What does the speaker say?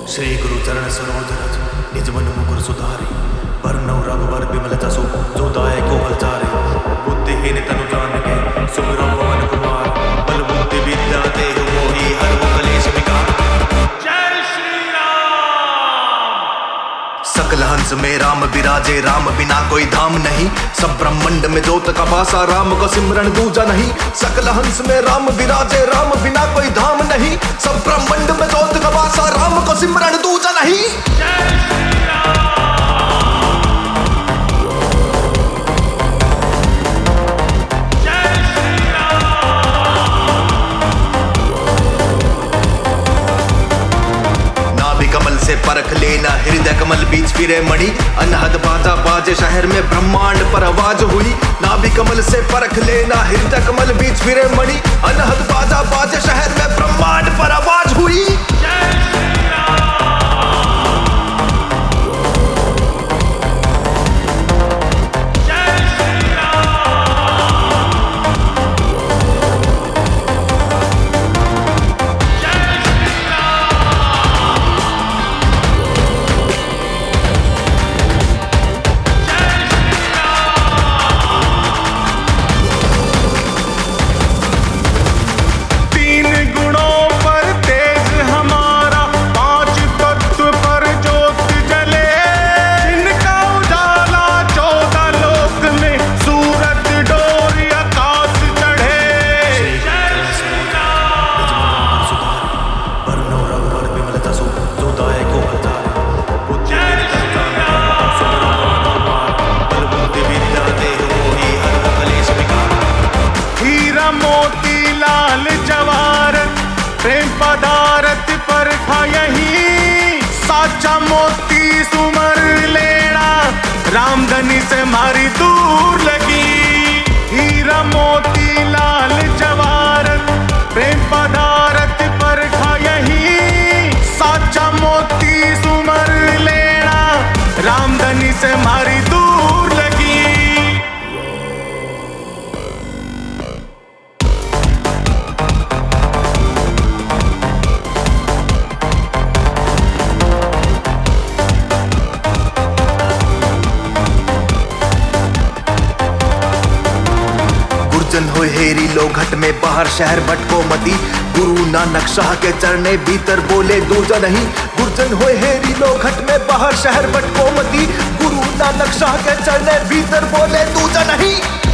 श्री गुरु चरण सरोज रज निज मन मुकुर सुधारे बरनउँ रघुबर बिमल जसु जो दायक को चारे बुद्धिहीन तनु जानिके सुमिरौ पवन कुमार बल बुद्धि विद्या देहु मोहि हरहु कलेश विकार। जय श्री राम। सकल हंस में राम विराजे राम बिना कोई धाम नहीं, सब ब्रह्मंड में ज्योत का भासा राम को सिमरन दूजा नहीं। सकल हंस में राम विराजे राम बिना कोई धाम नहीं, सब ब्रह्मंड में ज्योत का भासा राम को सिमरन दूजा नहीं। जय श्री राम। कमल से परख लेना हृदय कमल बीच फिरे मणि, अनहद बाजा बाजे शहर में ब्रह्मांड पर आवाज हुई। नाभि कमल से परख लेना हृदय कमल बीच फिरे मणि, अनहद बाजा बाजे शहर में ब्रह्मांड पर आवाज हुई। मोतीलाल जवाहरत प्रेम पदारत पर था यही, साचा मोती सुमर लेना रामधनी से मारी दूर लगी। हीरा मोतीलाल जवाहरत प्रेम पदारत पर था यही, साचा मोती सुमर लेना रामधनी से मारी दूर लगी। गुरजन हो हेरी लो घट में बाहर शहर भटको मती, गुरु नानक शाह के चरणे भीतर बोले दूजा नहीं। गुरजन हो हेरी लो घट में बाहर शहर भटको मती, गुरु नानक शाह के चरणे भीतर बोले दूजा नहीं।